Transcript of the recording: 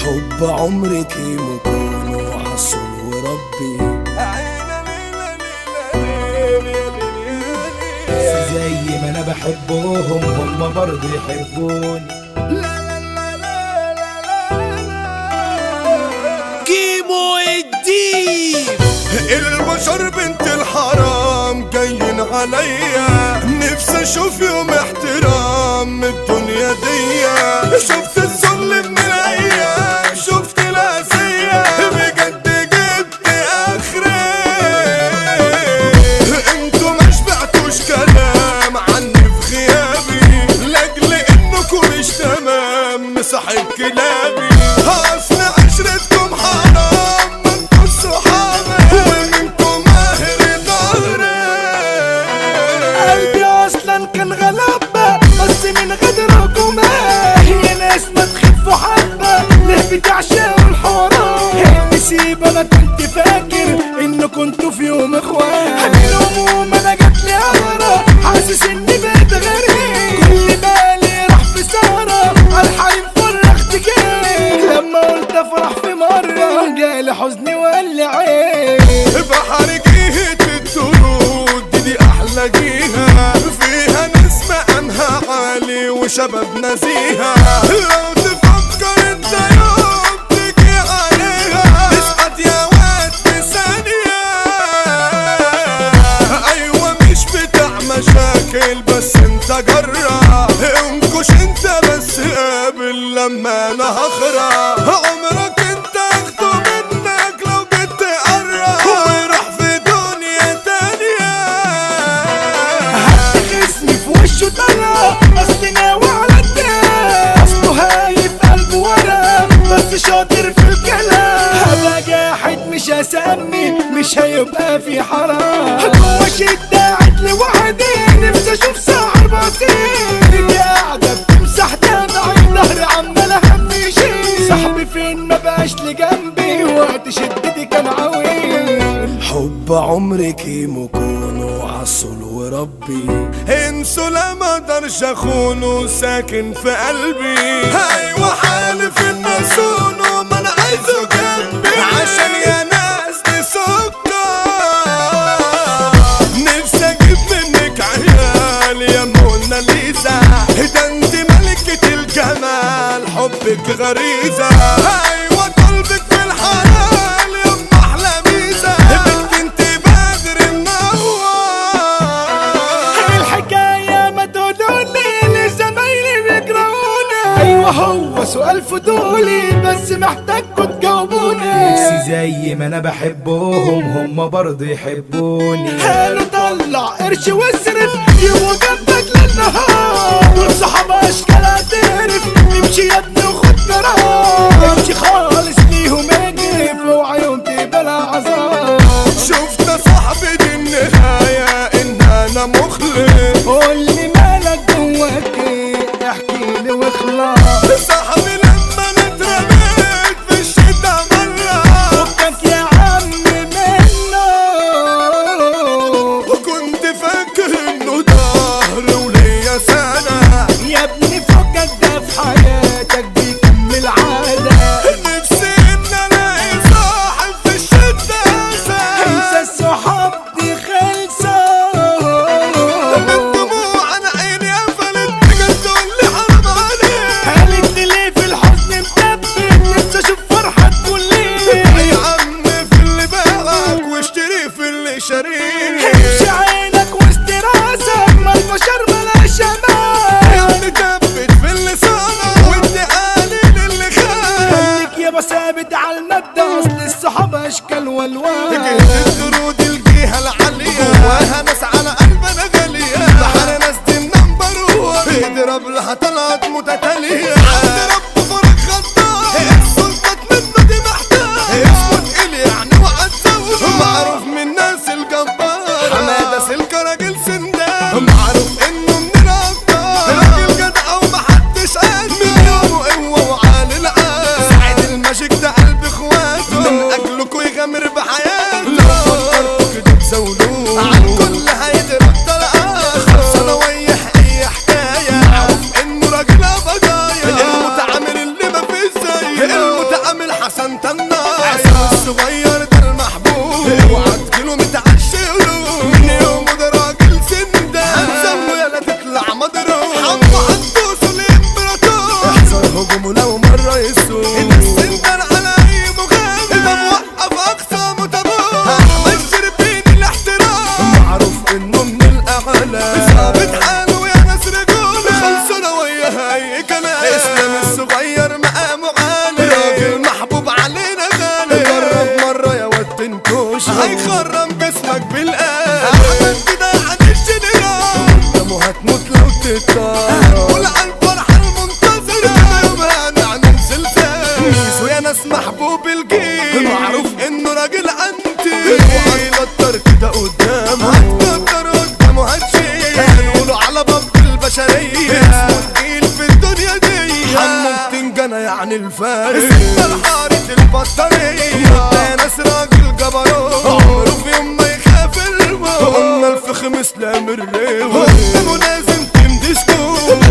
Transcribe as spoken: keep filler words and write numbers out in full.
حب عمري كيمو كونو عسل وربي زي ما انا بحبهم هم برضه يحبوني. كيمو الديب البشر بنت الحرام جايين عليا، نفسي اشوف يوم احترام الدنيا دي. شفت الظل من الايام، شفت الاسية بجد جبت اخري. انتوا ما شبعتوش كلام عني في غيابي، لاجل انكم مش تمام مصاحب كلابي. اصل عشرتكم حرام ما انتوش صحابي، ومنكم ماهر ظهري. قلبي اصلا كان غلبة بس من غدركم يا ناس ما تخفوا حبة، ليه بتعشقوا الحوارات؟ نسيب انا كنت فاكر ان كنتوا في يوم اخوان. الهموم انا جاتلي قهرة، حاسس اني بقيت غريب. كل بالي راح في سهرة عالحريم فرحت كده، لما قلت افرح في مرة جالي حزني وقال عيب. بحر جهة الدرود دي, دي احلى جيها، فيها نسمة انها عالي وشباب نزيهة. لو تفكر انت يوم تجي عليها، تسقط يا واد في ثانية. ايوه مش بتاع مشاكل بس انت جرى، انكش انت بس قابل لما انا هخرى. عمرك انت اخده منك لو جيت تقرب، وراح في دنيا تانية. حد خصمي في وشه طلع، اصل ناوي على الدم. اصله هايف قلبه ورا بس شاطر في الكلام. هبقى جاحد مش هسمي، مش هيبقى في حرام. جوا شدة عدل وعدين، نفسي اشوف سعر بسيط. اللي قاعدة بتمسح دمعي، ظهري عمال اهمشي. صاحبي فين ما بقاش لجنبي، وقت شدتي كان عويل. حب عمري كيمو كونو عسل وربي. انسوا لا ما اقدرش اخونه، ساكن في قلبي. ايوه حالف ان اسونه، ما انا عايزه جنبي عشان يا ناس دي سكر. نفسي اجيب منك عيال يا موناليزا، ده انت ملكة الجمال حبك غريزة. ايوه قلبك في الحلال يا ام احلى ميزة، بنت انت بدر منور. الحكاية ما تقولولي لزمايلي بيكرهونا. ايوه هو سؤال فضولي بس محتاجكوا تجاوبوني. نفسي زي ما انا بحبهم هم برضه يحبوني. قالوا طلع قرش واصرف، يوم جنبك للنهار. دول صحاب اشكال هتقرف، امشي يا ابني وخد قرار. امشي خالص ليهم اجري، اوعى يوم تبقى لها عذاب. شفت صاحبي دي النهاية ان انا مخلص. قولي مالك جواك ايه، احكيلي واخلص. صاحبي لما انا اترميت في الشتا مرة، فكك يا عم منه. وكنت فاكر انه ظهر وليا سنة. يا ابني فكك ده في حياتك بيكمل عادة. نفسي ان الاقي صاحب في الشتا انسى الصحاب دي خلصة. من دموع انا عيني قفلت، بجد تقول لي حرام عليك. قالت ليه في الحزن مدبر، نفسي اشوف فرحك كلية. يا عم في اللي باعك واشتري في اللي شاريك. امشي عينك وسط راسك، ما البشر ملاش امان. اللي دبت في اللي صنع وانت قليل اللي خان. خليك يابا ثابت على المبدأ، اصل الصحاب اشكال والوان. جهة الدرود الجهة العالية، جواها ناس على قلبنا غالية. بحر ناس دي النمبر وان، اضرب لها طلعت متتالية. عند رب فرج غدار، السلطات منه دي محتاج. اسمه تقيل يعني وعد زوجه، معروف من الناس الجبارة. حمادة سلك راجل سندان، معروف انه من الابطال. راجل جدع ومحدش قد من يومه قوة وعالي العال. سعيد الماجيك ده قلب اخواته، من اجلكوا يغامر بحياته. لو فكرتوا كده تزولوه، عن كل هيدرب طلقات. خلصانة ويح اي حكاية، معروف انه راجل ابجاية. نجومه لو مرة يسوق الناس تندر على اي مغامر ده موقف اقصى متابعه احمد شربين الاحترام معروف انه من الاعلى ثابت حاله يا ناس رجوله خلصنا وياها اي كلام اسلام الصغير مقامه عالي راجل محبوب علينا غالي جرب مرة يا واد تنكوش هيخرم جسمك بالقلب احمد كده عن الجنرال قدامه هتموت لو تتطار قول على الفرحة المنتظرة يومها نعمل زلزال ميزو يا ناس محبوب الجيل معروف انه راجل انتي وهيكتر كده قدامه هتكتر قدامه هتشيل هنقوله على باب البشرية اسمه تقيل في الدنيا دي حمو بتنجنة يعني الفارس اسمه حارة البطارية ده ناس راجل جبروت عمره في يوم ما يخاف الموت قلنا الفخم اسلام الريوي قدامه لازم تمدي سكوت